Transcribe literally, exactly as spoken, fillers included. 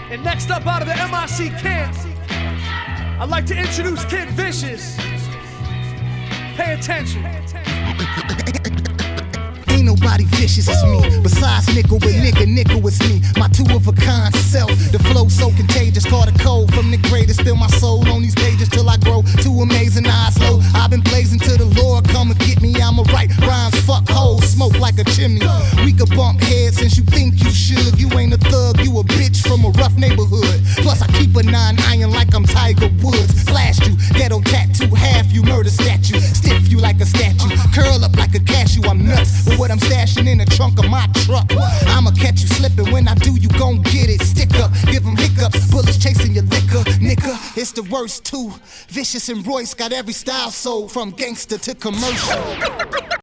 And next up out of the M I C camp, I'd like to introduce Kid Vicious. Pay attention. Ain't nobody vicious as me. Besides nickel with nigga, nickel is me. My two of a kind self. The flow so contagious. Caught a cold from the greatest. Still my soul on these pages till I grow too amazing. Eyes low. I've been blazing to the Lord. Come and get me. I'ma write rhymes. Fuck hoes. Smoke like a chimney. We could bump heads since you think you should. You ain't a thug. You a bitch from a rough neighborhood. Plus I keep a nine iron like I'm Tiger Woods. Blast you. Ghetto tattoo. Half you murder statue. Stiff you like a statue. Curl up like a cashew. I'm nuts. But what I'm stashing in the trunk of my truck, I'ma catch you slipping. When I do, you gon' get it. Stick up, give them hiccups. Bullets chasing your liquor, nigga. It's the worst too. Vicious and Royce got every style sold, from gangster to commercial.